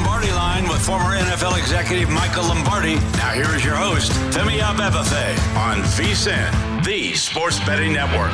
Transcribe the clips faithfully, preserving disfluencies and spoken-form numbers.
Lombardi Line with former N F L executive Michael Lombardi. Now here is your host, Femi Abebefe, on VSiN, the Sports Betting Network.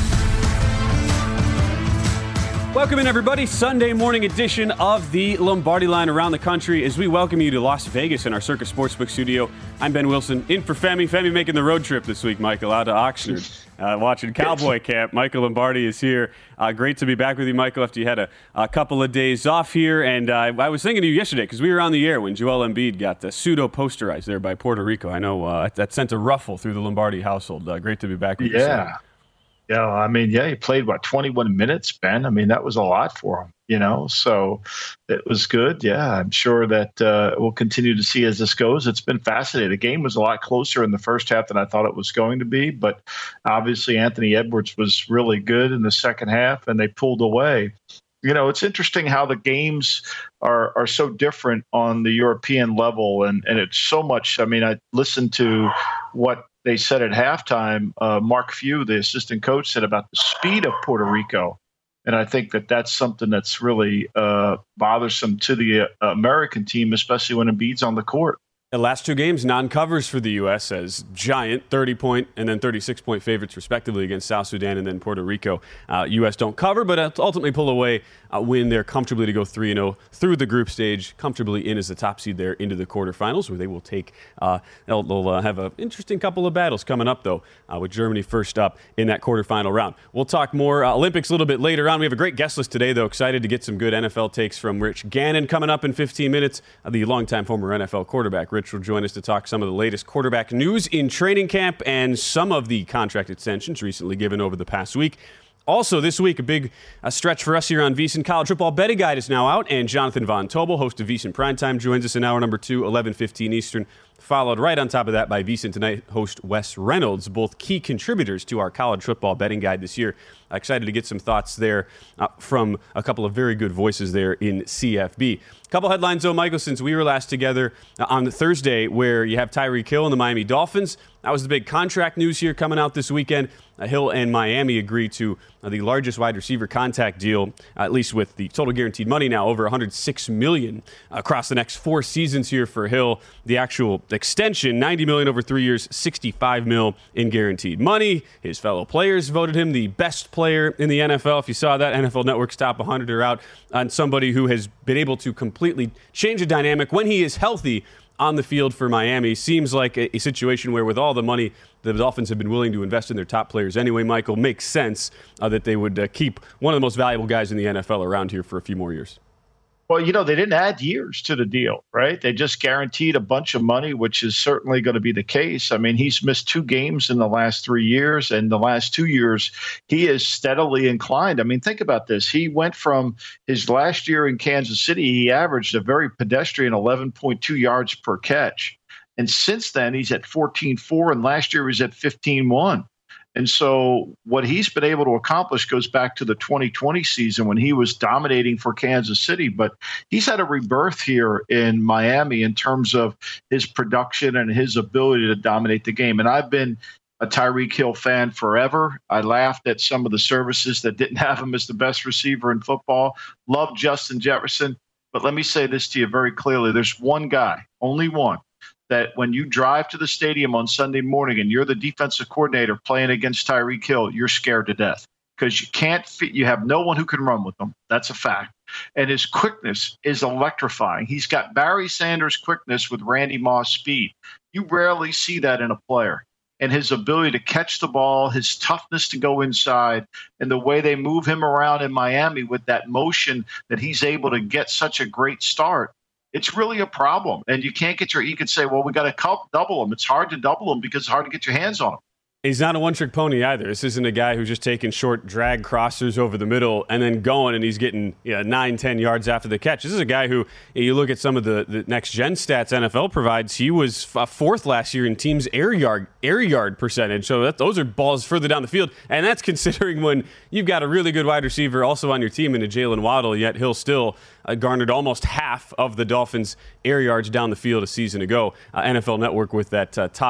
Welcome in, everybody. Sunday morning edition of the Lombardi Line around the country as we welcome you to Las Vegas in our Circus Sportsbook studio. I'm Ben Wilson, in for Femi. Femi making the road trip this week, Michael, out to Oxnard, uh, watching Cowboy Camp. Michael Lombardi is here. Uh, great to be back with you, Michael, after you had a, a couple of days off here. And uh, I was thinking of you yesterday because we were on the air when Joel Embiid got uh, pseudo-posterized there by Puerto Rico. I know uh, that sent a ruffle through the Lombardi household. Uh, great to be back with you. Yeah. Yeah, I mean, yeah, he played, what, twenty-one minutes, Ben? I mean, that was a lot for him, you know, so it was good. Yeah, I'm sure that uh, we'll continue to see as this goes. It's been fascinating. The game was a lot closer in the first half than I thought it was going to be, but obviously Anthony Edwards was really good in the second half, and they pulled away. You know, it's interesting how the games are are so different on the European level, and, and it's so much. I mean, I listened to what they said at halftime. uh, Mark Few, the assistant coach, said about the speed of Puerto Rico. And I think that that's something that's really uh, bothersome to the uh, American team, especially when Embiid's on the court. The last two games, non-covers for the U S as giant thirty-point and then thirty-six-point favorites, respectively, against South Sudan and then Puerto Rico. Uh, U S don't cover, but ultimately pull away, uh, win there comfortably to go three and oh through the group stage, comfortably in as the top seed there into the quarterfinals, where they will take, uh, they'll, they'll uh, have an interesting couple of battles coming up, though, uh, with Germany first up in that quarterfinal round. We'll talk more uh, Olympics a little bit later on. We have a great guest list today, though. Excited to get some good N F L takes from Rich Gannon coming up in fifteen minutes, uh, the longtime former N F L quarterback. Rich will join us to talk some of the latest quarterback news in training camp and some of the contract extensions recently given over the past week. Also, this week, a big uh, stretch for us here on VSiN. College Football Betting Guide is now out, and Jonathan Von Tobel, host of VSiN Primetime, joins us in hour number two, eleven fifteen Eastern, followed right on top of that by VSiN Tonight host Wes Reynolds, both key contributors to our College Football Betting Guide this year. Excited to get some thoughts there uh, from a couple of very good voices there in C F B. A couple headlines, though, Michael, since we were last together uh, on the Thursday, where you have Tyreek Hill and the Miami Dolphins. That was the big contract news here coming out this weekend. Uh, Hill and Miami agreed to uh, the largest wide receiver contact deal, uh, at least with the total guaranteed money now, over one hundred six million dollars across the next four seasons here for Hill. The actual extension, ninety million dollars over three years, sixty-five million dollars in guaranteed money. His fellow players voted him the best player in the N F L. If you saw that, N F L Network's top one hundred are out on somebody who has been able to completely change the dynamic when he is healthy on the field for Miami. Seems like a, a situation where, with all the money the Dolphins have been willing to invest in their top players anyway, Michael, makes sense uh, that they would uh, keep one of the most valuable guys in the N F L around here for a few more years. Well, you know, they didn't add years to the deal, right? They just guaranteed a bunch of money, which is certainly going to be the case. I mean, he's missed two games in the last three years, and the last two years, he is steadily inclined. I mean, think about this. He went from his last year in Kansas City, he averaged a very pedestrian eleven point two yards per catch. And since then, he's at fourteen point four, and last year he was at fifteen point one. And so what he's been able to accomplish goes back to the twenty twenty season when he was dominating for Kansas City. But he's had a rebirth here in Miami in terms of his production and his ability to dominate the game. And I've been a Tyreek Hill fan forever. I laughed at some of the services that didn't have him as the best receiver in football. Love Justin Jefferson. But let me say this to you very clearly. There's one guy, only one, that when you drive to the stadium on Sunday morning and you're the defensive coordinator playing against Tyreek Hill, you're scared to death because you can't fit, you have no one who can run with him. That's a fact. And his quickness is electrifying. He's got Barry Sanders' quickness with Randy Moss speed. You rarely see that in a player. And his ability to catch the ball, his toughness to go inside, and the way they move him around in Miami with that motion that he's able to get such a great start. It's really a problem. And you can't get your, you could say, well, we got to double him. It's hard to double him because it's hard to get your hands on him. He's not a one-trick pony either. This isn't a guy who's just taking short drag crossers over the middle and then going and he's getting you know, nine, ten yards after the catch. This is a guy who, you look at some of the, the next-gen stats N F L provides, he was fourth last year in teams' air yard air yard percentage. So that, those are balls further down the field. And that's considering when you've got a really good wide receiver also on your team in a Jalen Waddle, yet he'll still uh, garnered almost half of the Dolphins' air yards down the field a season ago. Uh, N F L Network with that uh, top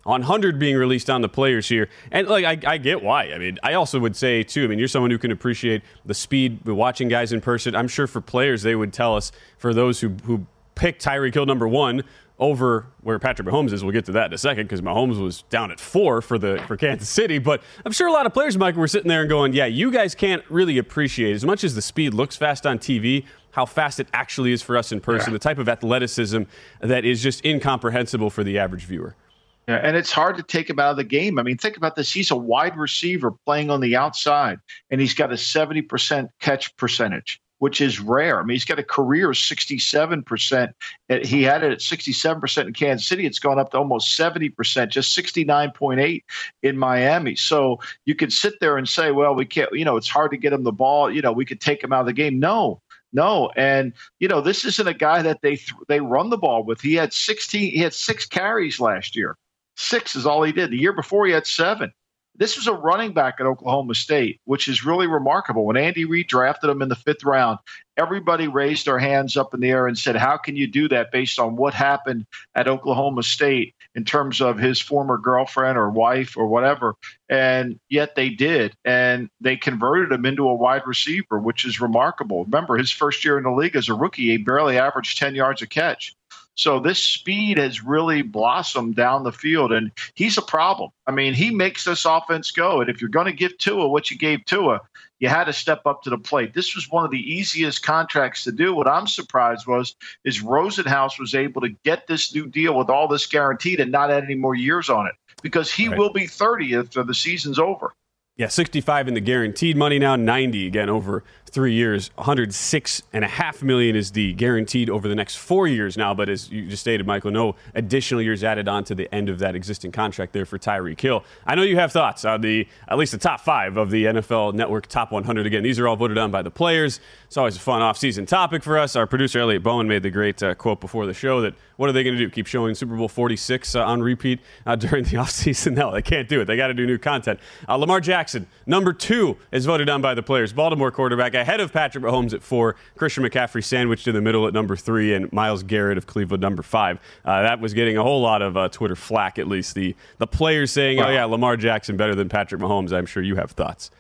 one hundred being released on the players here. And like I, I get why. I mean, I also would say, too, I mean, you're someone who can appreciate the speed, watching guys in person. I'm sure for players, they would tell us, for those who, who picked Tyreek Hill number one, over where Patrick Mahomes is. We'll get to that in a second because Mahomes was down at four for the for Kansas City. But I'm sure a lot of players, Mike, were sitting there and going, yeah, you guys can't really appreciate, as much as the speed looks fast on T V, how fast it actually is for us in person, yeah. the type of athleticism that is just incomprehensible for the average viewer. Yeah, and it's hard to take him out of the game. I mean, think about this. He's a wide receiver playing on the outside, and he's got a seventy percent catch percentage, which is rare. I mean, he's got a career of sixty-seven percent. He had it at sixty-seven percent in Kansas City. It's gone up to almost seventy percent, just sixty-nine point eight in Miami. So you could sit there and say, well, we can't, you know, it's hard to get him the ball. You know, we could take him out of the game. No, no. And, you know, this isn't a guy that they th- they run the ball with. He had sixteen, he had six carries last year. Six is all he did. The year before, he had seven. This was a running back at Oklahoma State, which is really remarkable. When Andy Reid drafted him in the fifth round, everybody raised their hands up in the air and said, how can you do that based on what happened at Oklahoma State in terms of his former girlfriend or wife or whatever? And yet they did. And they converted him into a wide receiver, which is remarkable. Remember, his first year in the league as a rookie, he barely averaged ten yards a catch. So this speed has really blossomed down the field, and he's a problem. I mean, he makes this offense go. And if you're going to give Tua what you gave Tua, you had to step up to the plate. This was one of the easiest contracts to do. What I'm surprised was is Rosenhaus was able to get this new deal with all this guaranteed and not add any more years on it, because he right. will be thirty after the season's over. Yeah, sixty-five in the guaranteed money now, ninety again over three years. one hundred six point five million dollars is the guaranteed over the next four years now. But as you just stated, Michael, no additional years added on to the end of that existing contract there for Tyreek Hill. I know you have thoughts on the at least the top five of the N F L Network Top one hundred. Again, these are all voted on by the players. It's always a fun off-season topic for us. Our producer, Elliot Bowen, made the great uh, quote before the show that what are they going to do? Keep showing Super Bowl forty-six uh, on repeat uh, during the offseason? No, they can't do it. They got to do new content. Uh, Lamar Jackson, number two, is voted on by the players. Baltimore quarterback ahead of Patrick Mahomes at four. Christian McCaffrey sandwiched in the middle at number three, and Myles Garrett of Cleveland, number five. Uh, that was getting a whole lot of uh, Twitter flack, at least. The, the players saying, wow. oh, yeah, Lamar Jackson better than Patrick Mahomes. I'm sure you have thoughts.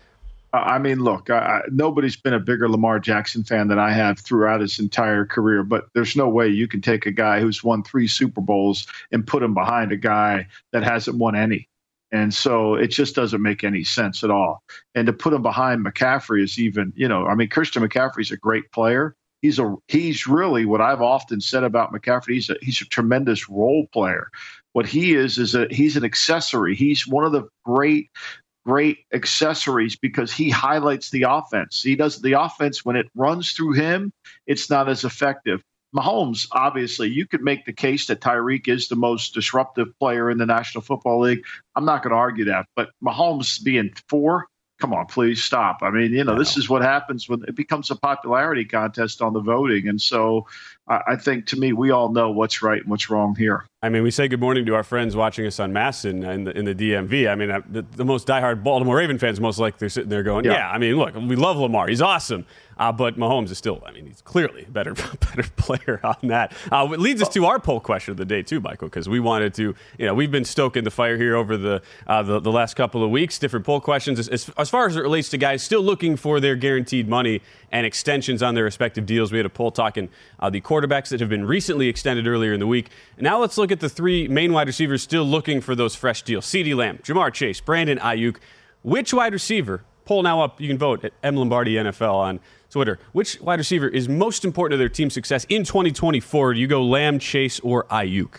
I mean, look, I, nobody's been a bigger Lamar Jackson fan than I have throughout his entire career, but there's no way you can take a guy who's won three Super Bowls and put him behind a guy that hasn't won any. And so it just doesn't make any sense at all. And to put him behind McCaffrey is even, you know, I mean, Christian McCaffrey's a great player. He's a he's really what I've often said about McCaffrey. He's a, he's a tremendous role player. What he is is a he's an accessory. He's one of the great great accessories because he highlights the offense. He does the offense when it runs through him, it's not as effective. Mahomes, obviously, you could make the case that Tyreek is the most disruptive player in the National Football League. I'm not going to argue that. But Mahomes being four, come on, please stop. I mean, you know, this is what happens when it becomes a popularity contest on the voting. And so I, I think, to me, we all know what's right and what's wrong here. I mean, we say good morning to our friends watching us on Masson in the, in the D M V. I mean, uh, the, the most diehard Baltimore Raven fans, most likely they're sitting there going, yeah, yeah I mean, look, we love Lamar. He's awesome. Uh, but Mahomes is still, I mean, he's clearly a better, better player on that. Uh, it leads us to our poll question of the day, too, Michael, because we wanted to, you know, we've been stoking the fire here over the uh, the, the last couple of weeks, different poll questions. As, as, as far as it relates to guys still looking for their guaranteed money and extensions on their respective deals, we had a poll talking uh, the quarterbacks that have been recently extended earlier in the week. Now let's look at the three main wide receivers still looking for those fresh deals. CeeDee Lamb, Jamar Chase, Brandon Ayuk. Which wide receiver, poll now up, you can vote at M Lombardi N F L on Twitter. Which wide receiver is most important to their team's success in twenty twenty-four? Do you go Lamb, Chase, or Ayuk?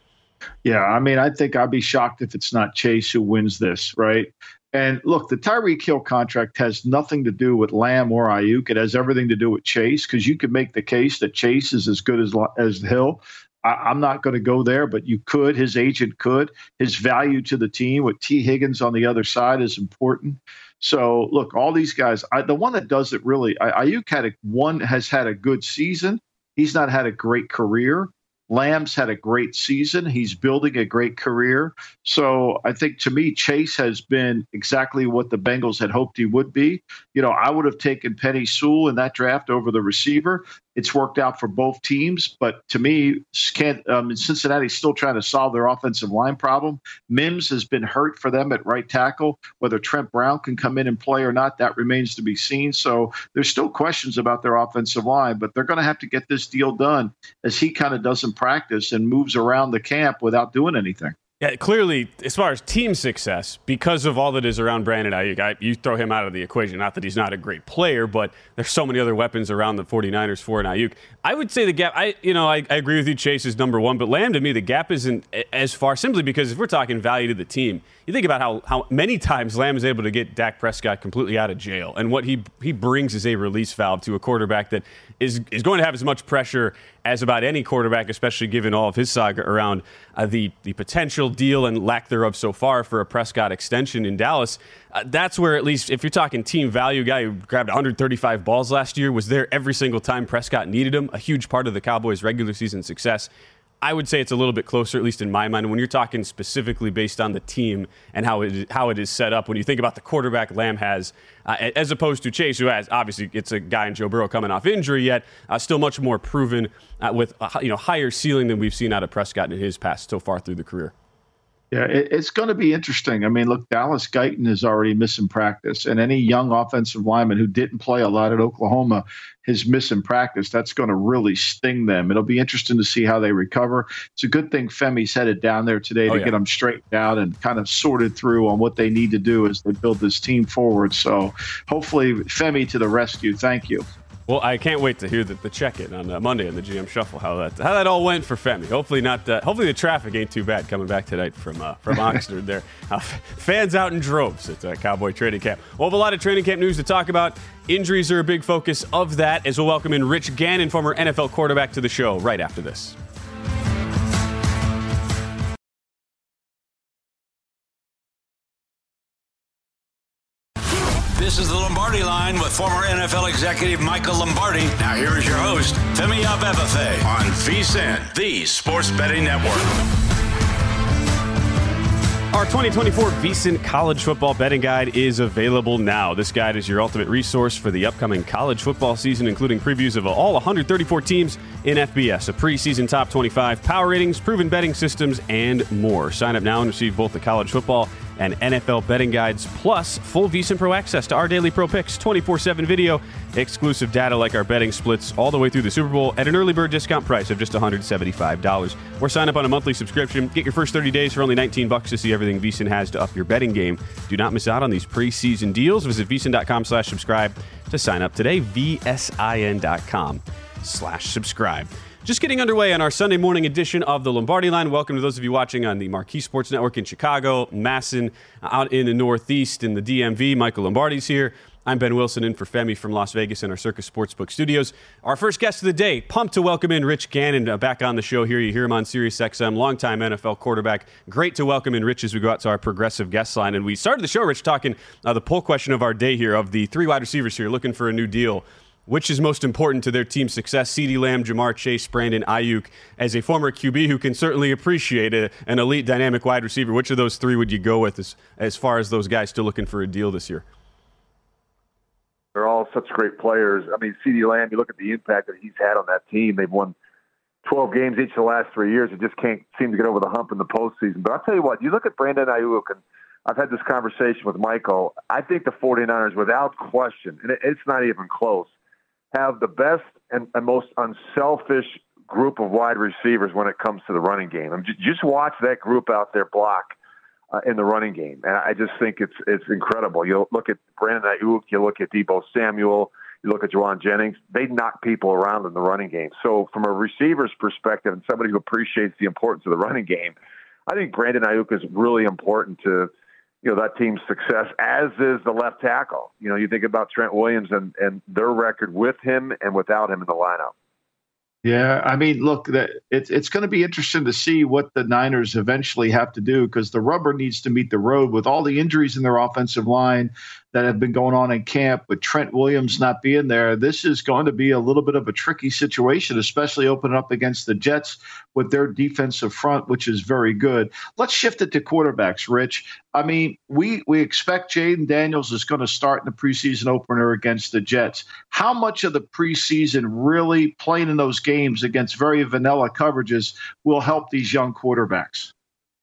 Yeah, I mean, I think I'd be shocked if it's not Chase who wins this, right? And look, the Tyreek Hill contract has nothing to do with Lamb or Ayuk. It has everything to do with Chase, because you could make the case that Chase is as good as as Hill. I, I'm not going to go there, but you could. His agent could. His value to the team with T. Higgins on the other side is important. So, look, all these guys, I, the one that does it really, I, Ayuk had a, one has had a good season. He's not had a great career. Lamb's had a great season. He's building a great career. So I think, to me, Chase has been exactly what the Bengals had hoped he would be. You know, I would have taken Penny Sewell in that draft over the receiver. it's worked out for both teams. But to me, can't, um, Cincinnati's still trying to solve their offensive line problem. Mims has been hurt for them at right tackle. Whether Trent Brown can come in and play or not, that remains to be seen. So there's still questions about their offensive line, but they're going to have to get this deal done as he kind of doesn't practice and moves around the camp without doing anything. Yeah, clearly, as far as team success, because of all that is around Brandon Aiyuk, I, you throw him out of the equation. Not that he's not a great player, but there's so many other weapons around the 49ers for an Aiyuk. I would say the gap, I you know, I, I agree with you, Chase is number one, but Lamb, to me, the gap isn't as far, simply because if we're talking value to the team, you think about how, how many times Lamb is able to get Dak Prescott completely out of jail, and what he he brings is a release valve to a quarterback that is, is going to have as much pressure as about any quarterback, especially given all of his saga around uh, the, the potential deal and lack thereof so far for a Prescott extension in Dallas. Uh, that's where, at least if you're talking team value, guy who grabbed one hundred thirty-five balls last year, was there every single time Prescott needed him, a huge part of the Cowboys' regular season success. I would say it's a little bit closer, at least in my mind, when you're talking specifically based on the team and how it, how it is set up. When you think about the quarterback Lamb has, uh, as opposed to Chase, who has, obviously, it's a guy in Joe Burrow coming off injury, yet uh, still much more proven uh, with a, you know higher ceiling than we've seen out of Prescott in his past so far through the career. Yeah, it, it's going to be interesting. I mean, look, Dallas Guyton is already missing practice, and any young offensive lineman who didn't play a lot at Oklahoma is missing practice. That's going to really sting them. It'll be interesting to see how they recover. It's a good thing Femi's headed down there today to oh, yeah. get them straightened out and kind of sorted through on what they need to do as they build this team forward. So hopefully Femi to the rescue. Thank you. Well, I can't wait to hear the, the check-in on uh, Monday in the G M Shuffle, how that how that all went for Femi. Hopefully not. Uh, hopefully the traffic ain't too bad coming back tonight from uh, from Oxnard there. Uh, fans out in droves at uh, Cowboy training camp. We'll have a lot of training camp news to talk about. Injuries are a big focus of that, as we'll welcome in Rich Gannon, former N F L quarterback, to the show right after this. This is the Lombardi Line with former N F L executive Michael Lombardi. Now here is your host, Femi Abebefe, on VSiN, the Sports Betting Network. Our twenty twenty-four VSiN College Football Betting Guide is available now. This guide is your ultimate resource for the upcoming college football season, including previews of all one hundred thirty-four teams in F B S, a preseason top twenty-five, power ratings, proven betting systems, and more. Sign up now and receive both the college football and N F L betting guides, plus full VSiN Pro access to our daily Pro Picks, twenty-four seven video, exclusive data like our betting splits all the way through the Super Bowl at an early bird discount price of just one hundred seventy-five dollars. Or sign up on a monthly subscription. Get your first thirty days for only nineteen bucks to see everything VSiN has to up your betting game. Do not miss out on these preseason deals. Visit VSiN.com slash subscribe to sign up today. VSIN.com slash subscribe. Just getting underway on our Sunday morning edition of the Lombardi Line. Welcome to those of you watching on the Marquee Sports Network in Chicago, Masson out in the Northeast in the D M V. Michael Lombardi's here. I'm Ben Wilson in for Femi from Las Vegas in our Circus Sportsbook studios. Our first guest of the day, pumped to welcome in Rich Gannon uh, back on the show here. You hear him on Sirius X M, longtime N F L quarterback. Great to welcome in Rich as we go out to our progressive guest line. And we started the show, Rich, talking uh, the poll question of our day here of the three wide receivers here looking for a new deal. Which is most important to their team's success? CeeDee Lamb, Jamar Chase, Brandon Aiyuk. As a former Q B who can certainly appreciate a, an elite dynamic wide receiver, which of those three would you go with as, as far as those guys still looking for a deal this year? They're all such great players. I mean, CeeDee Lamb, you look at the impact that he's had on that team. They've won twelve games each of the last three years. It just can't seem to get over the hump in the postseason. But I'll tell you what, you look at Brandon Aiyuk, and I've had this conversation with Michael. I think the 49ers, without question, and it's not even close, have the best and, and most unselfish group of wide receivers when it comes to the running game. I mean, just watch that group out there block uh, in the running game. And I just think it's it's incredible. You look at Brandon Aiyuk, you look at Deebo Samuel, you look at Juwan Jennings, they knock people around in the running game. So from a receiver's perspective and somebody who appreciates the importance of the running game, I think Brandon Aiyuk is really important to you know, that team's success, as is the left tackle. You know, you think about Trent Williams and, and their record with him and without him in the lineup. Yeah, I mean, look, that it's it's going to be interesting to see what the Niners eventually have to do because the rubber needs to meet the road with all the injuries in their offensive line. that have been going on in camp with Trent Williams not being there. This is going to be a little bit of a tricky situation, especially opening up against the Jets with their defensive front, which is very good. Let's shift it to quarterbacks, Rich. I mean, we, we expect Jaden Daniels is going to start in the preseason opener against the Jets. How much of the preseason really playing in those games against very vanilla coverages will help these young quarterbacks?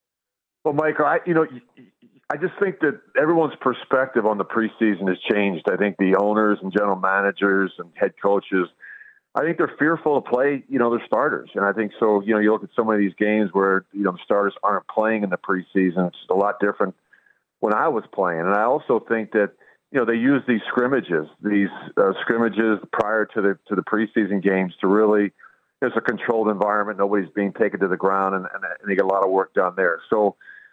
Well, Michael, I, you know, I just think that everyone's perspective on the preseason has changed. I think the owners and general managers and head coaches, I think they're fearful to play, you know, their starters. And I think so, you know, you look at so many of these games where, you know, the starters aren't playing in the preseason. It's a lot different when I was playing. And I also think that, you know, they use these scrimmages, these uh, scrimmages prior to the to the preseason games to really, it's a controlled environment. Nobody's being taken to the ground, and, and, and they get a lot of work done there. So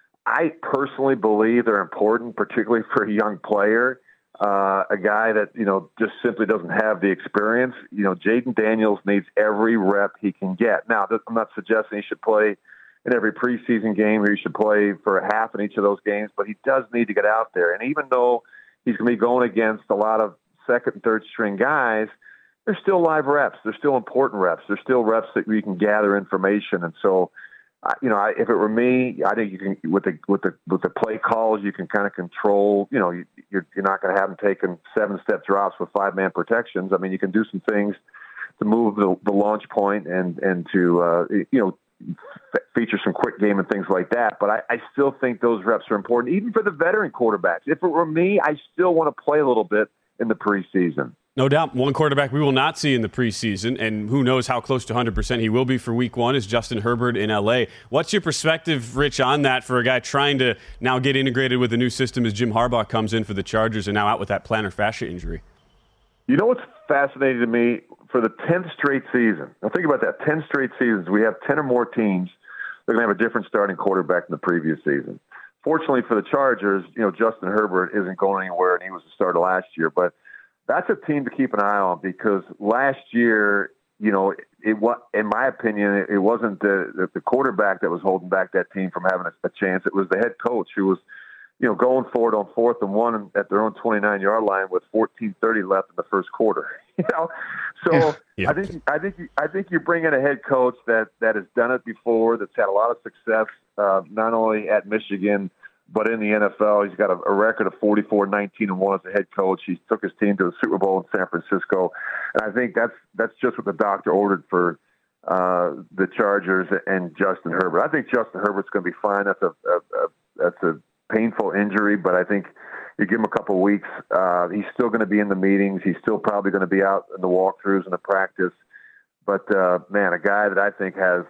I personally believe they're important, particularly for a young player, uh, a guy that, you know, just simply doesn't have the experience. You know, Jaden Daniels needs every rep he can get. Now, I'm not suggesting he should play in every preseason game or he should play for a half in each of those games, but he does need to get out there. And even though he's going to be going against a lot of second and third string guys, they're still live reps. They're still important reps. They're still reps that you can gather information. And so, uh, you know, I, if it were me, I think you can, with the with the with the play calls, you can kind of control. You know, you, you're you're not going to have them taking seven step drops with five man protections. I mean, you can do some things to move the, the launch point and and to uh, you know f- feature some quick game and things like that. But I, I still think those reps are important, even for the veteran quarterbacks. If it were me, I still want to play a little bit in the preseason. No doubt. One quarterback we will not see in the preseason, and who knows how close to one hundred percent he will be for week one, is Justin Herbert in L A. What's your perspective, Rich, on that for a guy trying to now get integrated with the new system as Jim Harbaugh comes in for the Chargers and now out with that plantar fascia injury? You know what's fascinating to me? For the tenth straight season, now think about that, ten straight seasons, we have ten or more teams that are going to have a different starting quarterback than the previous season. Fortunately for the Chargers, you know, Justin Herbert isn't going anywhere, and he was the starter last year, but that's a team to keep an eye on because last year, you know, it was, in my opinion, it wasn't the, the quarterback that was holding back that team from having a, a chance. It was the head coach who was, you know, going for it on fourth and one at their own twenty-nine yard line with fourteen thirty left in the first quarter. You know, so yeah. I think I think I think you bring in a head coach that that has done it before, that's had a lot of success, uh, not only at Michigan, but in the N F L. He's got a, a record of forty-four, nineteen, and one as a head coach. He took his team to a Super Bowl in San Francisco. And I think that's that's just what the doctor ordered for uh, the Chargers and Justin Herbert. I think Justin Herbert's going to be fine. That's a, a, a that's a painful injury, but I think you give him a couple of weeks. Uh, he's still going to be in the meetings. He's still probably going to be out in the walkthroughs and the practice. But, uh, man, a guy that I think has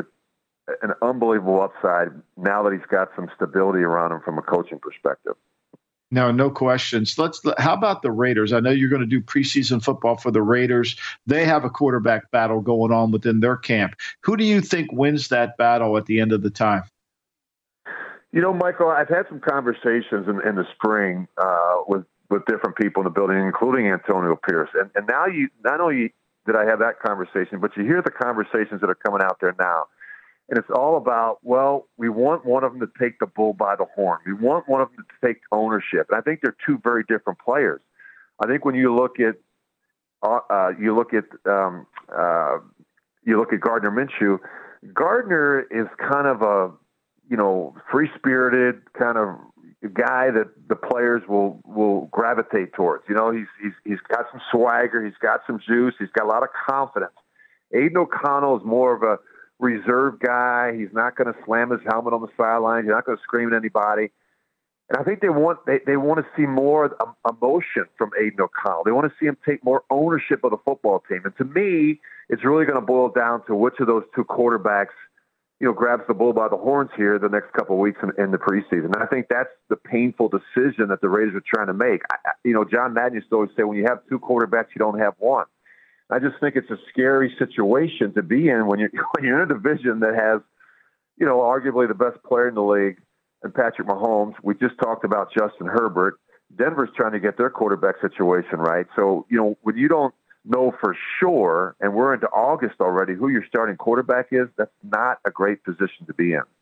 an unbelievable upside now that he's got some stability around him from a coaching perspective. No, no questions. Let's. How about the Raiders? I know you're going to do preseason football for the Raiders. They have a quarterback battle going on within their camp. Who do you think wins that battle at the end of the time? You know, Michael, I've had some conversations in, in the spring uh, with with different people in the building, including Antonio Pierce. And, and now you not only did I have that conversation, but you hear the conversations that are coming out there now. And it's all about, well, we want one of them to take the bull by the horn. We want one of them to take ownership. And I think they're two very different players. I think when you look at uh, you look at um, uh, you look at Gardner Minshew, Gardner is kind of a you know free-spirited kind of guy that the players will will gravitate towards. You know, he's he's he's got some swagger, he's got some juice, he's got a lot of confidence. Aiden O'Connell is more of a reserve guy. He's not going to slam his helmet on the sidelines. He's not going to scream at anybody. And I think they want they, they want to see more emotion from Aiden O'Connell. They want to see him take more ownership of the football team. And to me, it's really going to boil down to which of those two quarterbacks, you know, grabs the bull by the horns here the next couple of weeks in, in the preseason. And I think that's the painful decision that the Raiders are trying to make. I, you know, John Madden used to always say, when you have two quarterbacks, you don't have one. I just think it's a scary situation to be in when you're, when you're in a division that has, you know, arguably the best player in the league and Patrick Mahomes. We just talked about Justin Herbert. Denver's trying to get their quarterback situation right. So, you know, when you don't know for sure, and we're into August already, who your starting quarterback is, that's not a great position to be in.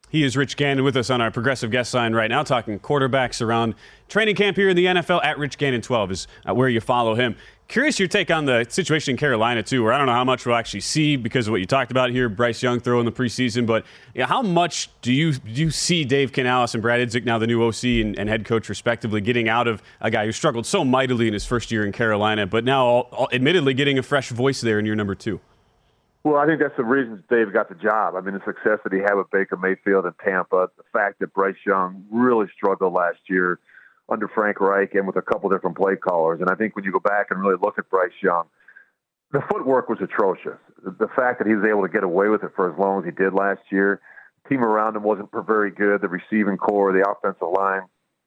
He is Rich Gannon with us on our Progressive Guest Line right now, talking quarterbacks around training camp here in the N F L. At Rich Gannon twelve is uh, where you follow him. Curious your take on the situation in Carolina, too, where I don't know how much we'll actually see because of what you talked about here, Bryce Young throwing the preseason, but you know, how much do you do you see Dave Canales and Brad Idzik, now the new O C and, and head coach respectively, getting out of a guy who struggled so mightily in his first year in Carolina, but now all, all, admittedly getting a fresh voice there in year number two? Well, I think that's the reason Dave got the job. I mean, the success that he had with Baker Mayfield in Tampa, the fact that Bryce Young really struggled last year under Frank Reich and with a couple different play callers. And I think when you go back and really look at Bryce Young, the footwork was atrocious. The fact that he was able to get away with it for as long as he did last year, the team around him wasn't very good, the receiving core, the offensive line.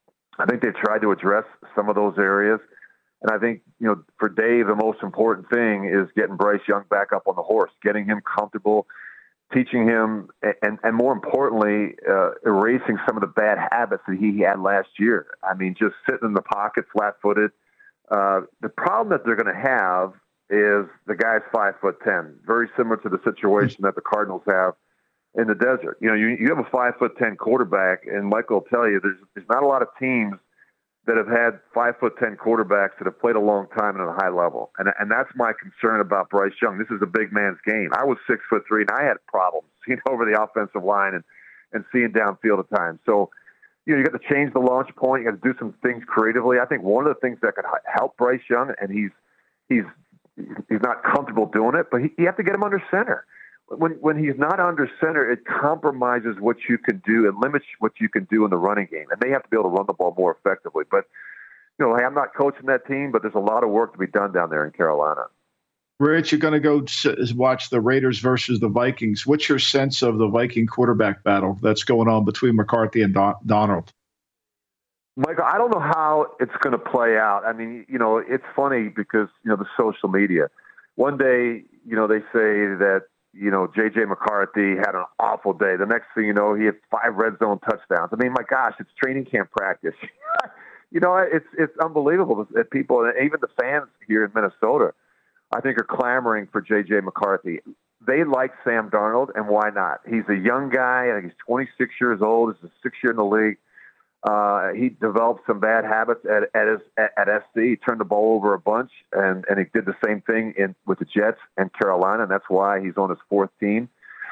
I think they tried to address some of those areas. And I think, you know, for Dave, the most important thing is getting Bryce Young back up on the horse, getting him comfortable, teaching him, and, and more importantly, uh, erasing some of the bad habits that he had last year. I mean, just sitting in the pocket, flat-footed. Uh, the problem that they're going to have is the guy's five foot ten, very similar to the situation that the Cardinals have in the desert. You know, you, you have a five foot ten quarterback, and Michael will tell you there's there's not a lot of teams that have had five foot ten quarterbacks that have played a long time and at a high level. And and that's my concern about Bryce Young. This is a big man's game. I was six foot three and I had problems seeing over the offensive line and, and seeing downfield at times. So, you know, you got to change the launch point. You got to do some things creatively. I think one of the things that could help Bryce Young, and he's, he's, he's not comfortable doing it, but he, you have to get him under center. When when he's not under center, it compromises what you can do and limits what you can do in the running game. And they have to be able to run the ball more effectively. But, you know, hey, I'm not coaching that team, but there's a lot of work to be done down there in Carolina. Rich, you're going to go watch the Raiders versus the Vikings. What's your sense of the Viking quarterback battle that's going on between McCarthy and Don- Donald? Michael, I don't know how it's going to play out. I mean, you know, it's funny because, you know, the social media. One day, you know, they say that, you know, J J McCarthy had an awful day. The next thing you know, he had five red zone touchdowns. I mean, my gosh, it's training camp practice. You know, it's it's unbelievable that people, even the fans here in Minnesota, I think are clamoring for J J McCarthy. They like Sam Darnold, and why not? He's a young guy. I think he's twenty-six years old. He's a sixth year in the league. Uh, he developed some bad habits at at, his, at at S C. He turned the ball over a bunch, and, and he did the same thing in with the Jets and Carolina, and that's why he's on his fourth team.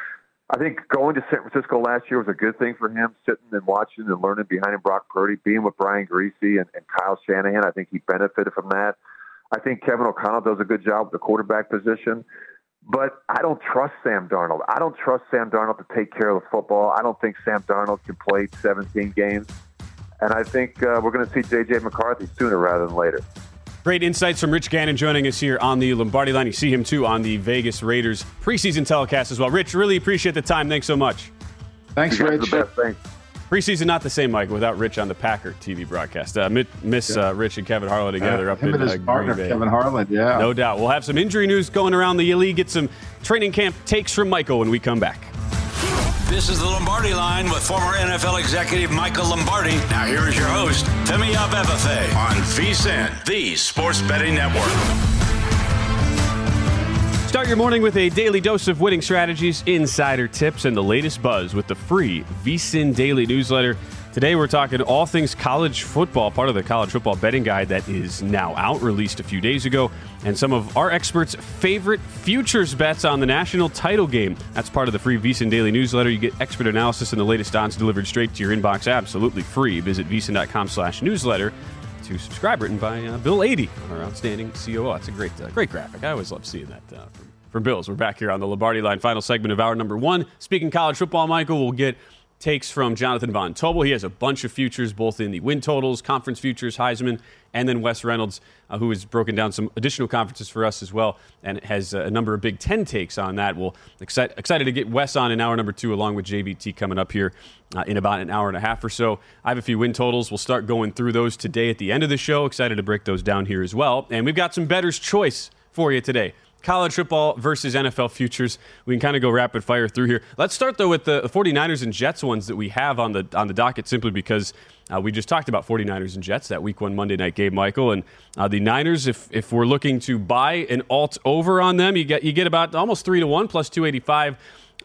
I think going to San Francisco last year was a good thing for him, sitting and watching and learning behind him Brock Purdy, being with Brian Griese and, and Kyle Shanahan. I think he benefited from that. I think Kevin O'Connell does a good job with the quarterback position. But I don't trust Sam Darnold. I don't trust Sam Darnold to take care of the football. I don't think Sam Darnold can play seventeen games. And I think uh, we're going to see J J McCarthy sooner rather than later. Great insights from Rich Gannon joining us here on the Lombardi Line. You see him, too, on the Vegas Raiders preseason telecast as well. Rich, really appreciate the time. Thanks so much. Thanks, Rich. The best. Thanks. Preseason not the same, Mike, without Rich on the Packer T V broadcast. Uh, miss uh, Rich and Kevin Harlan together uh, up him in and his uh, partner, Green Bay. Kevin Harlan, yeah. No doubt. We'll have some injury news going around the league, get some training camp takes from Michael when we come back. This is the Lombardi Line with former N F L executive Michael Lombardi. Now here is your host, Femi Abebefe, on VSiN, the Sports Betting Network. Start your morning with a daily dose of winning strategies, insider tips, and the latest buzz with the free VSiN Daily Newsletter. Today we're talking all things college football, part of the college football betting guide that is now out, released a few days ago, and some of our experts' favorite futures bets on the national title game. That's part of the free VSiN Daily Newsletter. You get expert analysis and the latest odds delivered straight to your inbox, absolutely free. Visit vsin.com slash newsletter to subscribe, written by uh, Bill eighty, our outstanding C O O. That's a great, uh, great graphic. I always love seeing that uh, from, from Bill's. We're back here on the Lombardi Line, final segment of hour number one. Speaking college football, Michael, we'll get takes from Jonathan Von Tobel. He has a bunch of futures, both in the win totals, conference futures, Heisman, and then Wes Reynolds, uh, who has broken down some additional conferences for us as well, and has uh, a number of Big Ten takes on that. We'll excite, excited to get Wes on in hour number two, along with J B T coming up here uh, in about an hour and a half or so. I have a few win totals. We'll start going through those today at the end of the show. Excited to break those down here as well. And we've got some bettor's choice for you today. College football versus N F L futures. We can kind of go rapid fire through here. Let's start, though, with the 49ers and Jets ones that we have on the on the docket, simply because uh, we just talked about 49ers and Jets, that week one Monday night game, Michael. And uh, the Niners, if if we're looking to buy an alt over on them, you get you get about almost three to one, plus two eighty-five.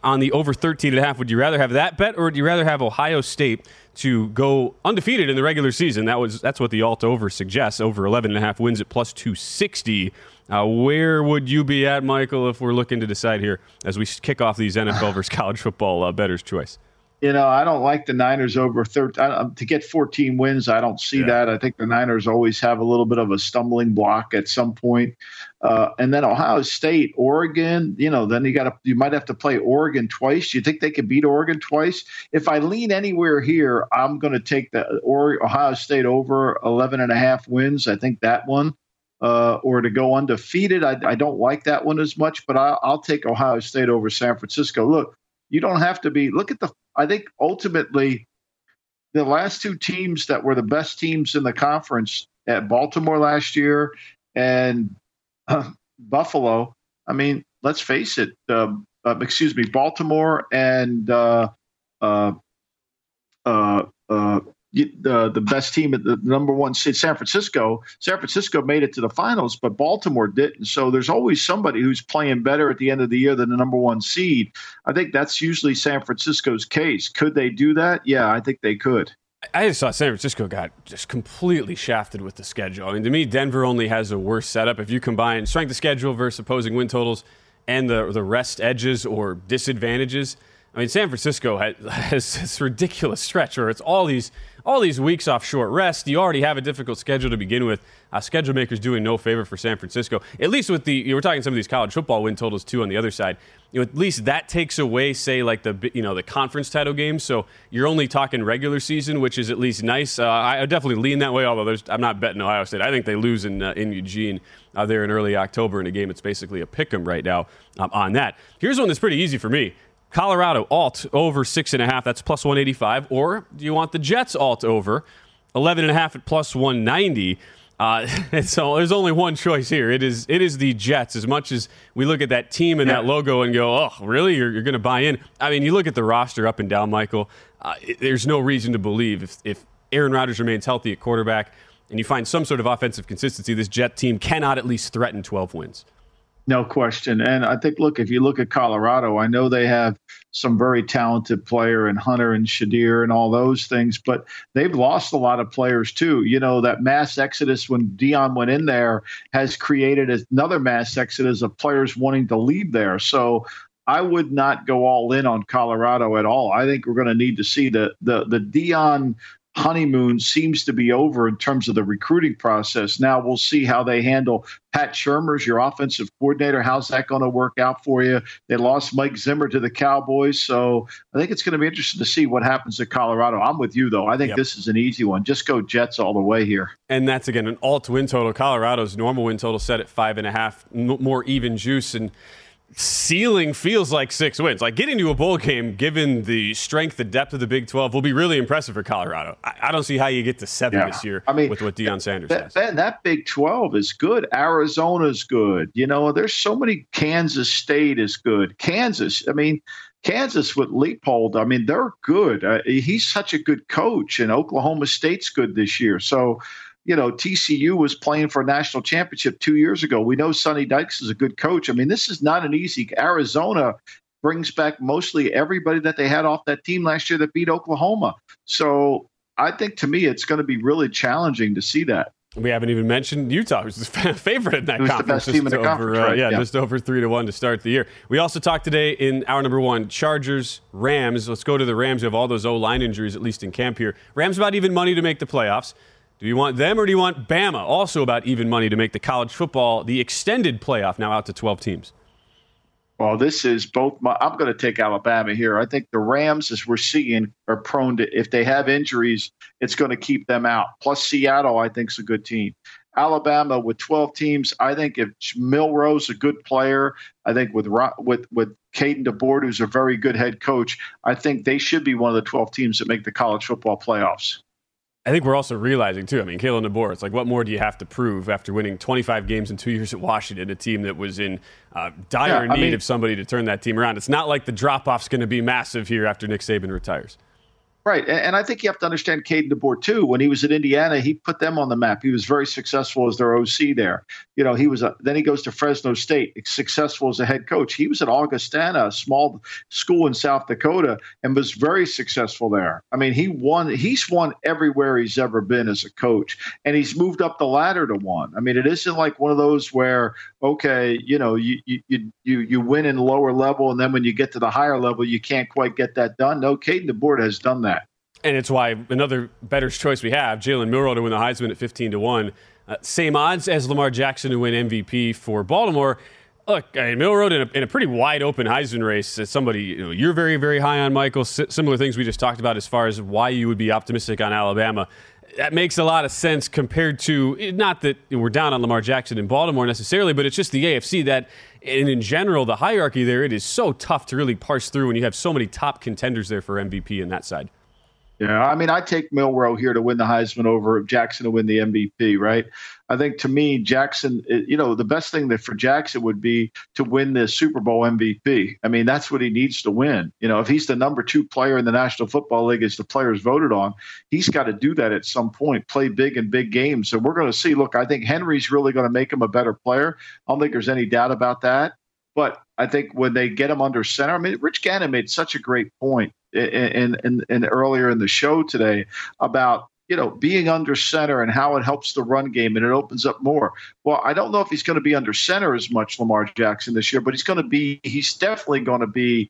on the over thirteen and a half. Would you rather have that bet, or would you rather have Ohio State to go undefeated in the regular season? That was That's what the alt over suggests. Over eleven and a half wins at plus two sixty. Uh, where would you be at, Michael, if we're looking to decide here as we kick off these N F L versus college football uh, bettor's choice? You know, I don't like the Niners over thirteen. To get fourteen wins, I don't see yeah. that. I think the Niners always have a little bit of a stumbling block at some point. Uh, and then Ohio State, Oregon, you know, then you got to, you might have to play Oregon twice. Do you think they could beat Oregon twice? If I lean anywhere here, I'm going to take the or, Ohio State over eleven and a half wins. I think that one. Uh, or to go undefeated, I, I don't like that one as much, but I, I'll take Ohio State over San Francisco. Look, you don't have to be. Look at the. I think ultimately, the last two teams that were the best teams in the conference at Baltimore last year and uh, Buffalo. I mean, let's face it. Uh, uh, excuse me, Baltimore and uh, uh, uh, uh, the the best team at the number one seed, San Francisco. San Francisco made it to the finals, but Baltimore didn't. So there's always somebody who's playing better at the end of the year than the number one seed. I think that's usually San Francisco's case. Could they do that? Yeah, I think they could. I just thought San Francisco got just completely shafted with the schedule. I mean, to me, Denver only has a worse setup. If you combine strength of schedule versus opposing win totals and the the rest edges or disadvantages, I mean, San Francisco has, has this ridiculous stretch where it's all these all these weeks off short rest. You already have a difficult schedule to begin with. Uh, schedule makers doing no favor for San Francisco. At least with the, you were talking some of these college football win totals too on the other side. You know, at least that takes away, say, like the you know the conference title games. So you're only talking regular season, which is at least nice. Uh, I definitely lean that way. Although there's, I'm not betting Ohio State. I think they lose in uh, in Eugene uh, there in early October in a game. It's basically a pick 'em right now um, on that. Here's one that's pretty easy for me. Colorado alt over six and a half. That's plus one eighty-five. Or do you want the Jets alt over eleven and a half at plus one ninety? Uh, so there's only one choice here. It is it is the Jets. As much as we look at that team and yeah. that logo and go, oh, really? You're, you're going to buy in? I mean, you look at the roster up and down, Michael. Uh, it, there's no reason to believe if, if Aaron Rodgers remains healthy at quarterback and you find some sort of offensive consistency, this Jet team cannot at least threaten twelve wins. No question. And I think, look, if you look at Colorado, I know they have some very talented player in Hunter and Shadir and all those things, but they've lost a lot of players too. You know, that mass exodus when Deion went in there has created another mass exodus of players wanting to leave there. So I would not go all in on Colorado at all. I think we're going to need to see the the the Deion honeymoon seems to be over in terms of the recruiting process. Now we'll see how they handle Pat Shurmur's your offensive coordinator. How's that going to work out for you? They lost Mike Zimmer to the Cowboys. So I think it's going to be interesting to see what happens at Colorado. I'm with you, though. I think yep. this is an easy one. Just go Jets all the way here. And that's, again, an alt win total. Colorado's normal win total set at five and a half, more even juice. And ceiling feels like six wins. Like getting to a bowl game, given the strength, the depth of the Big twelve, will be really impressive for Colorado. I, I don't see how you get to seven yeah. this year I mean, with what Deion Sanders that, has. That, that Big twelve is good. Arizona's good. You know, there's so many. Kansas State is good. Kansas, I mean, Kansas with Leipold, I mean, they're good. Uh, he's such a good coach, and Oklahoma State's good this year. So, you know, T C U was playing for a national championship two years ago. We know Sonny Dykes is a good coach. I mean, this is not an easy. Arizona brings back mostly everybody that they had off that team last year that beat Oklahoma. So I think, to me, it's going to be really challenging to see that. We haven't even mentioned Utah, who's the favorite in that it was conference. The best team in the over, conference, uh, right? yeah, yeah, just over three to one to start the year. We also talked today in hour number one, Chargers, Rams. Let's go to the Rams. We have all those O-line injuries, at least in camp here. Rams about even money to make the playoffs. Do you want them or do you want Bama? Also about even money to make the college football, the extended playoff, now out to twelve teams. Well, this is both my, I'm going to take Alabama here. I think the Rams, as we're seeing, are prone to, if they have injuries, it's going to keep them out. Plus Seattle, I think, is a good team. Alabama with twelve teams, I think if Milroe's a good player, I think with with with Caden DeBoer, who's a very good head coach, I think they should be one of the twelve teams that make the college football playoffs. I think we're also realizing, too, I mean, Kalen DeBoer, it's like, what more do you have to prove after winning twenty-five games in two years at Washington, a team that was in uh, dire yeah, need mean, of somebody to turn that team around? It's not like the drop-off's going to be massive here after Nick Saban retires. Right. And, and I think you have to understand Caden DeBoer, too. When he was at Indiana, he put them on the map. He was very successful as their O C there. You know, he was a, then he goes to Fresno State, successful as a head coach. He was at Augustana, a small school in South Dakota, and was very successful there. I mean, he won. He's won everywhere he's ever been as a coach, and he's moved up the ladder to one. I mean, it isn't like one of those where, okay, you know, you you you you win in lower level, and then when you get to the higher level, you can't quite get that done. No, Caden DeBoer has done that. And it's why another better choice we have, Jalen Milroe to win the Heisman at fifteen to one. Uh, same odds as Lamar Jackson to win M V P for Baltimore. Look, I mean, Milroe in a, in a pretty wide open Heisman race. As somebody, you know, you're very, very high on, Michael. S- similar things we just talked about as far as why you would be optimistic on Alabama. That makes a lot of sense compared to, not that we're down on Lamar Jackson in Baltimore necessarily, but it's just the A F C that, and in general, the hierarchy there, it is so tough to really parse through when you have so many top contenders there for M V P in that side. Yeah, I mean, I take Milroe here to win the Heisman over Jackson to win the M V P, right? I think to me, Jackson, you know, the best thing that for Jackson would be to win the Super Bowl M V P. I mean, that's what he needs to win. You know, if he's the number two player in the National Football League as the players voted on, he's got to do that at some point, play big in big games. So we're going to see. Look, I think Henry's really going to make him a better player. I don't think there's any doubt about that. But I think when they get him under center, I mean, Rich Gannon made such a great point in, in, in earlier in the show today about, you know, being under center and how it helps the run game and it opens up more. Well, I don't know if he's going to be under center as much, Lamar Jackson, this year, but he's going to be, he's definitely going to be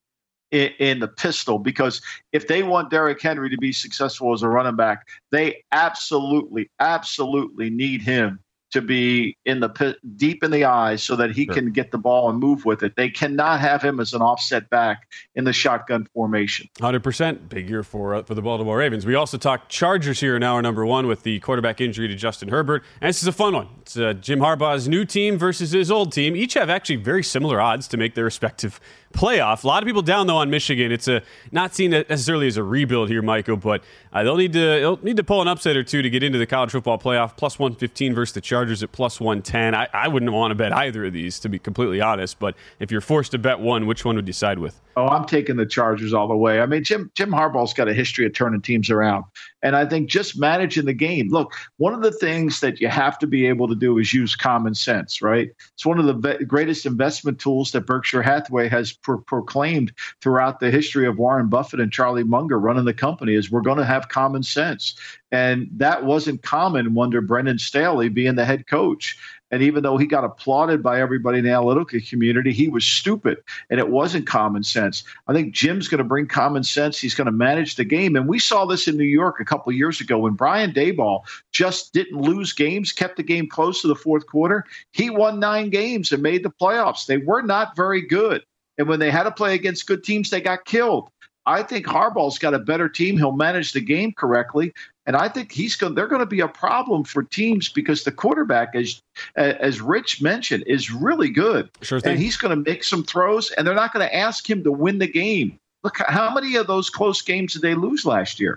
in, in the pistol, because if they want Derrick Henry to be successful as a running back, they absolutely, absolutely need him to be in the pit, deep in the eyes so that he sure. can get the ball and move with it. They cannot have him as an offset back in the shotgun formation. one hundred percent. Big year for uh, for the Baltimore Ravens. We also talked Chargers here in hour number one with the quarterback injury to Justin Herbert. And this is a fun one. It's uh, Jim Harbaugh's new team versus his old team. Each have actually very similar odds to make their respective playoff. A lot of people down, though, on Michigan. It's a not seen necessarily as a rebuild here, Michael, but uh, they'll need to they'll need to pull an upset or two to get into the college football playoff. Plus one fifteen versus the Chargers at plus one ten. I, I wouldn't want to bet either of these, to be completely honest, but if you're forced to bet one, which one would you side with? Oh, I'm taking the Chargers all the way. I mean, Jim Jim Harbaugh's got a history of turning teams around. And I think just managing the game. Look, one of the things that you have to be able to do is use common sense, right? It's one of the be- greatest investment tools that Berkshire Hathaway has pro- proclaimed throughout the history of Warren Buffett and Charlie Munger running the company, is we're going to have common sense. And that wasn't common under Brendan Staley being the head coach. And even though he got applauded by everybody in the analytical community, he was stupid, and it wasn't common sense. I think Jim's going to bring common sense. He's going to manage the game. And we saw this in New York a couple of years ago when Brian Daboll just didn't lose games, kept the game close to the fourth quarter. He won nine games and made the playoffs. They were not very good. And when they had to play against good teams, they got killed. I think Harbaugh's got a better team. He'll manage the game correctly. And I think he's going. They're going to be a problem for teams because the quarterback, as as Rich mentioned, is really good. Sure thing. And he's going to make some throws, and they're not going to ask him to win the game. Look, how many of those close games did they lose last year?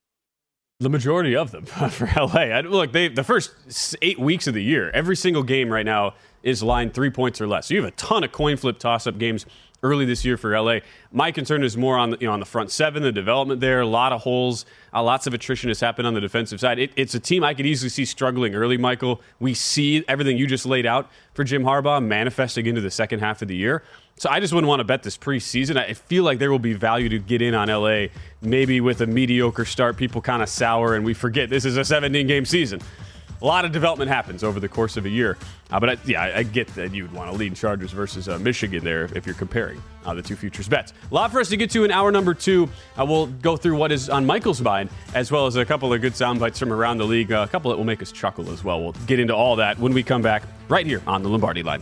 The majority of them for L A. I, look, they the first eight weeks of the year, every single game right now is lined three points or less. So you have a ton of coin flip toss-up games early this year for L A. My concern is more on the, you know, on the front seven, the development there, a lot of holes, uh, lots of attrition has happened on the defensive side. It, it's a team I could easily see struggling early, Michael. We see everything you just laid out for Jim Harbaugh manifesting into the second half of the year. So I just wouldn't want to bet this preseason. I feel like there will be value to get in on L A, maybe with a mediocre start, people kind of sour, and we forget this is a seventeen-game season. A lot of development happens over the course of a year. Uh, but, I, yeah, I, I get that you would want to lead Chargers versus uh, Michigan there if, if you're comparing uh, the two futures bets. A lot for us to get to in hour number two. Uh, we'll go through what is on Michael's mind, as well as a couple of good sound bites from around the league, uh, a couple that will make us chuckle as well. We'll get into all that when we come back right here on the Lombardi Line.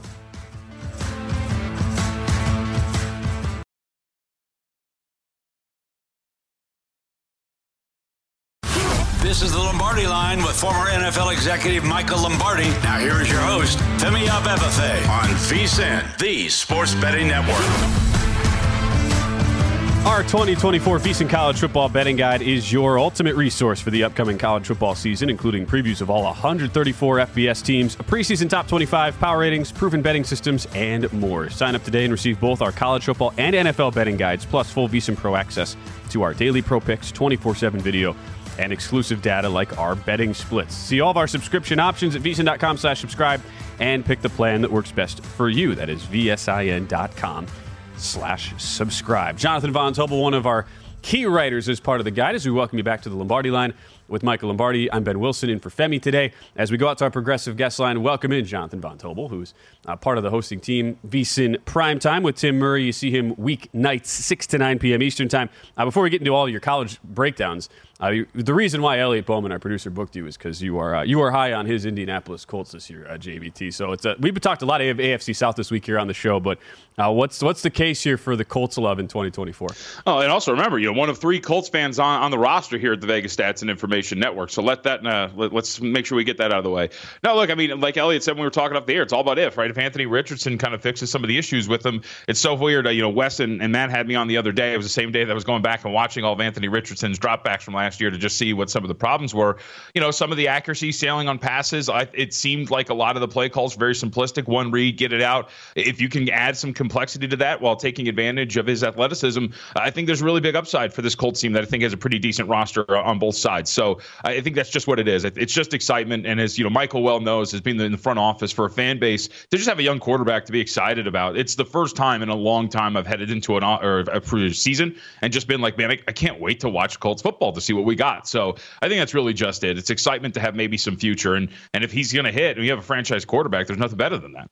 This is the Lombardi Line with former N F L executive Michael Lombardi. Now here is your host, Femi Abebefe, on V S I N, the Sports Betting Network. Our twenty twenty-four VSiN College Football Betting Guide is your ultimate resource for the upcoming college football season, including previews of all one hundred thirty-four F B S teams, a preseason top twenty-five, power ratings, proven betting systems, and more. Sign up today and receive both our college football and N F L betting guides, plus full VSiN Pro access to our daily Pro Picks, twenty-four seven video, and exclusive data like our betting splits. See all of our subscription options at VSiN.com slash subscribe and pick the plan that works best for you. That is V S I N dot com slash subscribe. Jonathan Von Tobel, one of our key writers, is part of the guide as we welcome you back to the Lombardi Line with Michael Lombardi. I'm Ben Wilson in for Femi today. As we go out to our progressive guest line, welcome in Jonathan Von Tobel, who's uh, part of the hosting team, VSiN Primetime with Tim Murray. You see him weeknights, six to nine p.m. Eastern Time. Uh, before we get into all your college breakdowns, uh, you, the reason why Elliot Bowman, our producer, booked you is because you are uh, you are high on his Indianapolis Colts this year, uh, J V T. So it's uh, we've talked a lot of A F C South this week here on the show, but uh, what's what's the case here for the Colts love in twenty twenty-four? Oh, and also remember, you know, one of three Colts fans on, on the roster here at the Vegas Stats and Information Network. So let that uh, let, let's make sure we get that out of the way. Now, look, I mean, like Elliot said when we were talking off the air, it's all about if, right? If Anthony Richardson kind of fixes some of the issues with him, it's so weird. Uh, you know, Wes and, and Matt had me on the other day. It was the same day that I was going back and watching all of Anthony Richardson's dropbacks from last year to just see what some of the problems were. You know, some of the accuracy, sailing on passes, I, it seemed like a lot of the play calls very simplistic. One read, get it out. If you can add some complexity to that while taking advantage of his athleticism, I think there's a really big upside for this Colts team that I think has a pretty decent roster on both sides. So I think that's just what it is. It's just excitement. And as you know, Michael well knows, has been in the front office for a fan base to just have a young quarterback to be excited about. It's the first time in a long time I've headed into an or a season and just been like, man, I, I can't wait to watch Colts football to see what we got. So I think that's really just it. It's excitement to have maybe some future. And and if he's going to hit and you have a franchise quarterback, there's nothing better than that.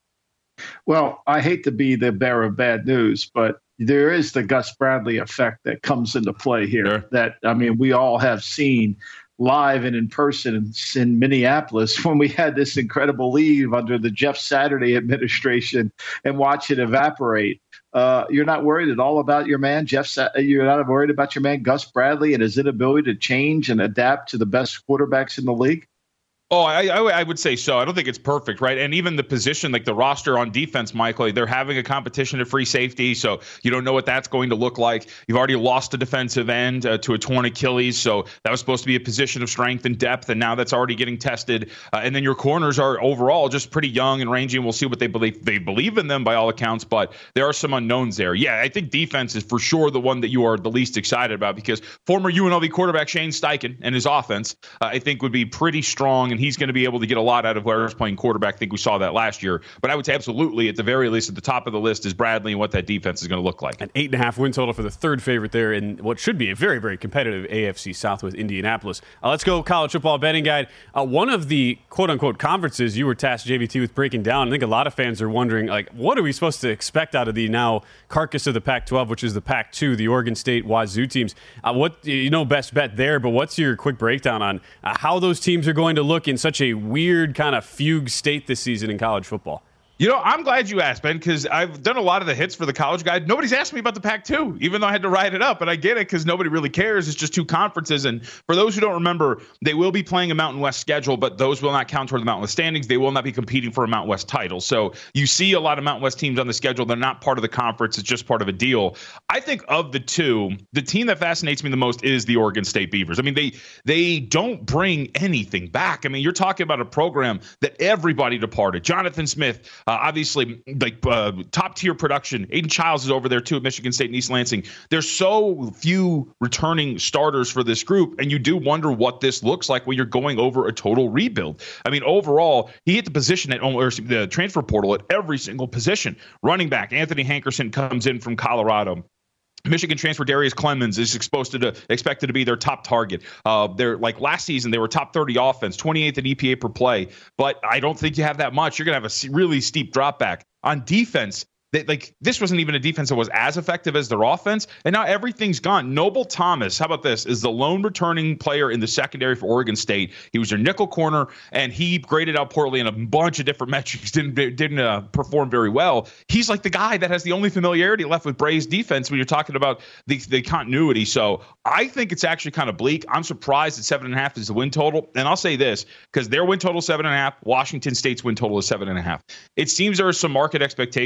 Well, I hate to be the bearer of bad news, but there is the Gus Bradley effect that comes into play here. Sure. That, I mean, we all have seen live and in person in Minneapolis when we had this incredible leave under the Jeff Saturday administration and watch it evaporate. Uh, you're not worried at all about your man, Jeff. Sa- you're not worried about your man, Gus Bradley, and his inability to change and adapt to the best quarterbacks in the league? Oh, I, I I would say so. I don't think it's perfect, right? And even the position, like the roster on defense, Michael, they're having a competition at free safety, so you don't know what that's going to look like. You've already lost a defensive end uh, to a torn Achilles, so that was supposed to be a position of strength and depth, and now that's already getting tested. Uh, and then your corners are overall just pretty young and rangy, and we'll see what they believe. They believe in them by all accounts, but there are some unknowns there. Yeah, I think defense is for sure the one that you are the least excited about because former U N L V quarterback Shane Steichen and his offense, uh, I think, would be pretty strong, and he's going to be able to get a lot out of whoever's playing quarterback. I think we saw that last year. But I would say absolutely, at the very least, at the top of the list is Bradley and what that defense is going to look like. An eight and a half win total for the third favorite there in what should be a very, very competitive A F C South with Indianapolis. Uh, let's go college football betting guide. Uh, one of the quote-unquote conferences you were tasked, J V T, with breaking down. I think a lot of fans are wondering, like, what are we supposed to expect out of the now carcass of the Pac twelve, which is the Pac two, the Oregon State, Wazoo teams. Uh, what you know, best bet there, but what's your quick breakdown on uh, how those teams are going to look in such a weird kind of fugue state this season in college football? You know, I'm glad you asked, Ben, because I've done a lot of the hits for the college guide. Nobody's asked me about the Pac two, even though I had to write it up. And I get it because nobody really cares. It's just two conferences. And for those who don't remember, they will be playing a Mountain West schedule, but those will not count toward the Mountain West standings. They will not be competing for a Mountain West title. So you see a lot of Mountain West teams on the schedule. They're not part of the conference. It's just part of a deal. I think of the two, the team that fascinates me the most is the Oregon State Beavers. I mean, they they don't bring anything back. I mean, you're talking about a program that everybody departed. Jonathan Smith, uh, obviously, like uh, top tier production. Aiden Childs is over there too at Michigan State and East Lansing. There's so few returning starters for this group, and you do wonder what this looks like when you're going over a total rebuild. I mean, overall, he hit the position at or the transfer portal at every single position. Running back Anthony Hankerson comes in from Colorado. Michigan transfer Darius Clemens is exposed to expected to be their top target. Uh, they're like last season, they were top thirty offense, twenty-eighth in E P A per play. But I don't think you have that much. You're going to have a really steep drop back. On defense, they, like this wasn't even a defense that was as effective as their offense, and now everything's gone. Noble Thomas, how about this, is the lone returning player in the secondary for Oregon State. He was their nickel corner, and he graded out poorly in a bunch of different metrics, didn't didn't uh, perform very well. He's like the guy that has the only familiarity left with Bray's defense when you're talking about the, the continuity. So I think it's actually kind of bleak. I'm surprised that seven and a half is the win total, and I'll say this, because their win total is seven and a half, Washington State's win total is seven and a half. It seems there is some market expectation that two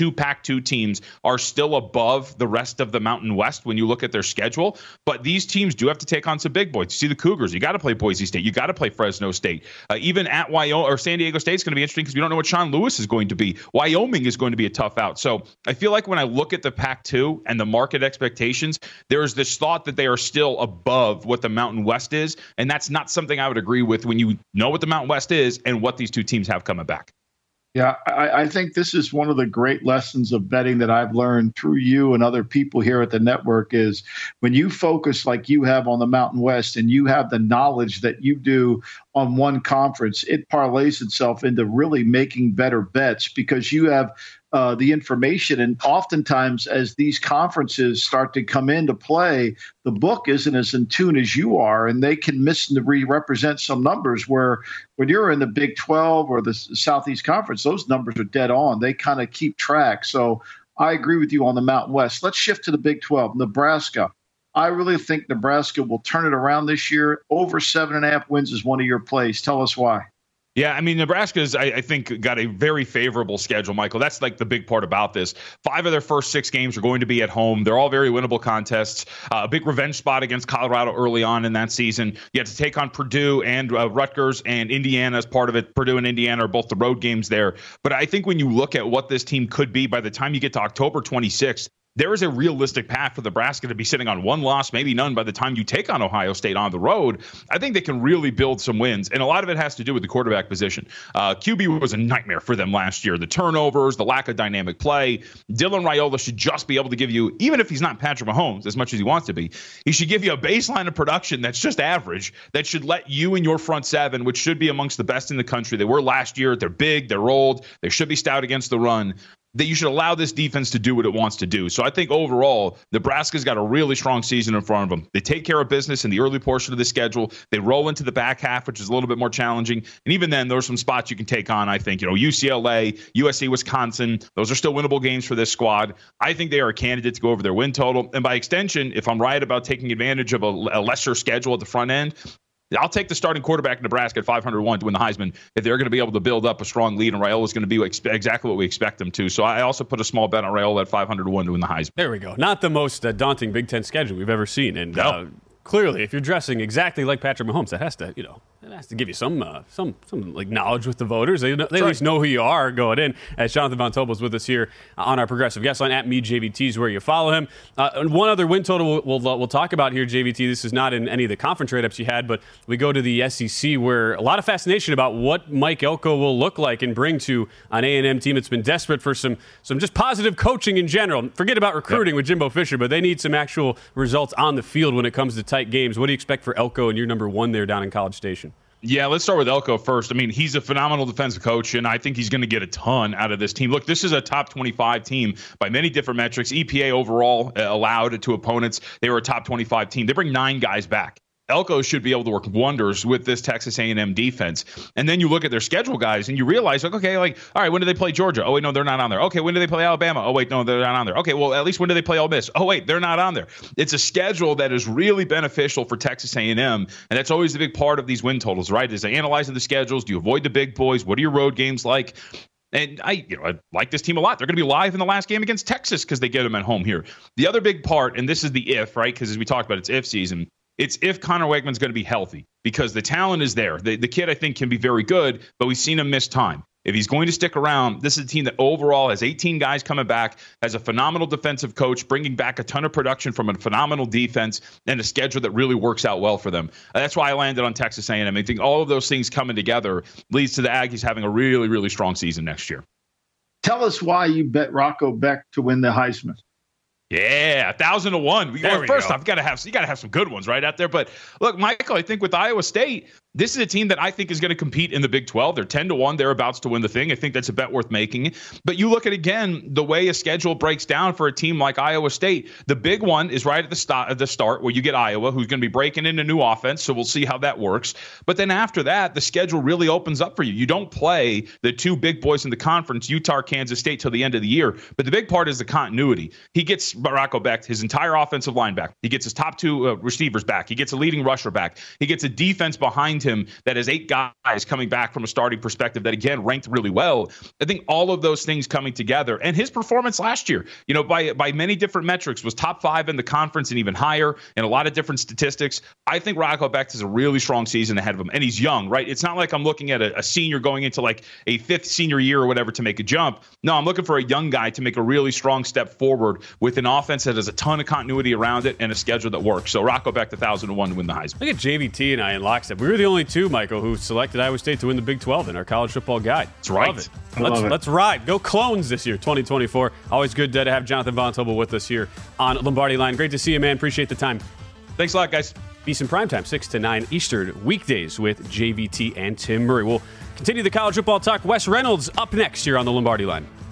two Pac two teams are still above the rest of the Mountain West when you look at their schedule. But these teams do have to take on some big boys. You see the Cougars. You got to play Boise State. You got to play Fresno State. Uh, even at Wyoming or San Diego State is going to be interesting because we don't know what Sean Lewis is going to be. Wyoming is going to be a tough out. So I feel like when I look at the Pac two and the market expectations, there's this thought that they are still above what the Mountain West is. And that's not something I would agree with when you know what the Mountain West is and what these two teams have coming back. Yeah, I, I think this is one of the great lessons of betting that I've learned through you and other people here at the network is when you focus like you have on the Mountain West and you have the knowledge that you do on one conference, it parlays itself into really making better bets because you have uh, the information. And oftentimes as these conferences start to come into play, the book isn't as in tune as you are, and they can misrepresent some numbers where when you're in the Big twelve or the Southeast Conference, those numbers are dead on. They kind of keep track. So I agree with you on the Mountain West. Let's shift to the Big twelve, Nebraska. I really think Nebraska will turn it around this year. Over seven and a half wins is one of your plays. Tell us why. Yeah, I mean, Nebraska's, I, I think, got a very favorable schedule, Michael. That's like the big part about this. Five of their first six games are going to be at home. They're all very winnable contests. Uh, a big revenge spot against Colorado early on in that season. You have to take on Purdue and uh, Rutgers and Indiana as part of it. Purdue and Indiana are both the road games there. But I think when you look at what this team could be by the time you get to October twenty-sixth, there is a realistic path for Nebraska to be sitting on one loss, maybe none, by the time you take on Ohio State on the road. I think they can really build some wins, and a lot of it has to do with the quarterback position. Uh, Q B was a nightmare for them last year. The turnovers, the lack of dynamic play. Dylan Raiola should just be able to give you, even if he's not Patrick Mahomes as much as he wants to be, he should give you a baseline of production that's just average, that should let you and your front seven, which should be amongst the best in the country. They were last year. They're big. They're old. They should be stout against the run. That you should allow this defense to do what it wants to do. So I think overall, Nebraska's got a really strong season in front of them. They take care of business in the early portion of the schedule. They roll into the back half, which is a little bit more challenging. And even then, there's some spots you can take on, I think. You know, U C L A, U S C, Wisconsin, those are still winnable games for this squad. I think they are a candidate to go over their win total. And by extension, if I'm right about taking advantage of a, a lesser schedule at the front end, I'll take the starting quarterback in Nebraska at five hundred one to win the Heisman if they're going to be able to build up a strong lead, and Raiola is going to be exactly what we expect them to. So I also put a small bet on Raiola at five hundred one to win the Heisman. There we go. Not the most uh, daunting Big Ten schedule we've ever seen. And no. uh, clearly, if you're dressing exactly like Patrick Mahomes, that has to, you know, it has to give you some, uh, some, some like knowledge with the voters. They, they at least know who you are going in. As Jonathan Von Tobel is with us here on our Progressive Guest Line at me J V T is where you follow him. Uh, and one other win total we'll, we'll we'll talk about here, J V T. This is not in any of the conference write-ups you had, but we go to the S E C where a lot of fascination about what Mike Elko will look like and bring to an A and M team that's been desperate for some some just positive coaching in general. Forget about recruiting yep. with Jimbo Fisher, but they need some actual results on the field when it comes to tight games. What do you expect for Elko and your number one there down in College Station? Yeah, let's start with Elko first. I mean, he's a phenomenal defensive coach, and I think he's going to get a ton out of this team. Look, this is a top twenty-five team by many different metrics. E P A overall uh, allowed to opponents. They were a top twenty-five team. They bring nine guys back. Elko should be able to work wonders with this Texas A and M defense. And then you look at their schedule, guys, and you realize, like, okay, like, all right, when do they play Georgia? Oh, wait, no, they're not on there. Okay, when do they play Alabama? Oh, wait, no, they're not on there. Okay, well, at least when do they play Ole Miss? Oh, wait, they're not on there. It's a schedule that is really beneficial for Texas A and M, and that's always a big part of these win totals, right? Is they analyzing the schedules. Do you avoid the big boys? What are your road games like? And I, you know, I like this team a lot. They're going to be live in the last game against Texas because they get them at home here. The other big part, and this is the if, right? Because as we talked about, it's if season. It's if Connor Wegman's going to be healthy because the talent is there. The, the kid, I think, can be very good, but we've seen him miss time. If he's going to stick around, this is a team that overall has eighteen guys coming back, has a phenomenal defensive coach, bringing back a ton of production from a phenomenal defense, and a schedule that really works out well for them. That's why I landed on Texas A and M. I think all of those things coming together leads to the Aggies having a really, really strong season next year. Tell us why you bet Rocco Beck to win the Heisman. Yeah, a thousand to one. We, well, we first go. off, you gotta have you gotta have some good ones right out there. But look, Michael, I think with Iowa State, this is a team that I think is going to compete in the Big twelve. They're ten to one. They're about to win the thing. I think that's a bet worth making. But you look at, again, the way a schedule breaks down for a team like Iowa State. The big one is right at the start, at the start where you get Iowa, who's going to be breaking in a new offense. So we'll see how that works. But then after that, the schedule really opens up for you. You don't play the two big boys in the conference, Utah, Kansas State, till the end of the year. But the big part is the continuity. He gets Rocco Beck, his entire offensive line back. He gets his top two uh, receivers back. He gets a leading rusher back. He gets a defense behind him him that has eight guys coming back from a starting perspective that, again, ranked really well. I think all of those things coming together, and his performance last year, you know, by by many different metrics, was top five in the conference and even higher in a lot of different statistics. I think Rocco Becht has a really strong season ahead of him, and he's young, right? It's not like I'm looking at a, a senior going into like a fifth senior year or whatever to make a jump. No, I'm looking for a young guy to make a really strong step forward with an offense that has a ton of continuity around it and a schedule that works. So Rocco Becht, one thousand one to win the Heisman. Look at J V T and I in lockstep. We were the only two, Michael, who selected Iowa State to win the Big twelve in our college football guide. That's right. Love it. Let's, it. let's ride. Go Clones this year, twenty twenty-four. Always good to have Jonathan Von Tobel with us here on Lombardi Line. Great to see you, man. Appreciate the time. Thanks a lot, guys. VSiN Primetime, six to nine Eastern, weekdays with J V T and Tim Murray. We'll continue the college football talk. Wes Reynolds up next here on the Lombardi Line.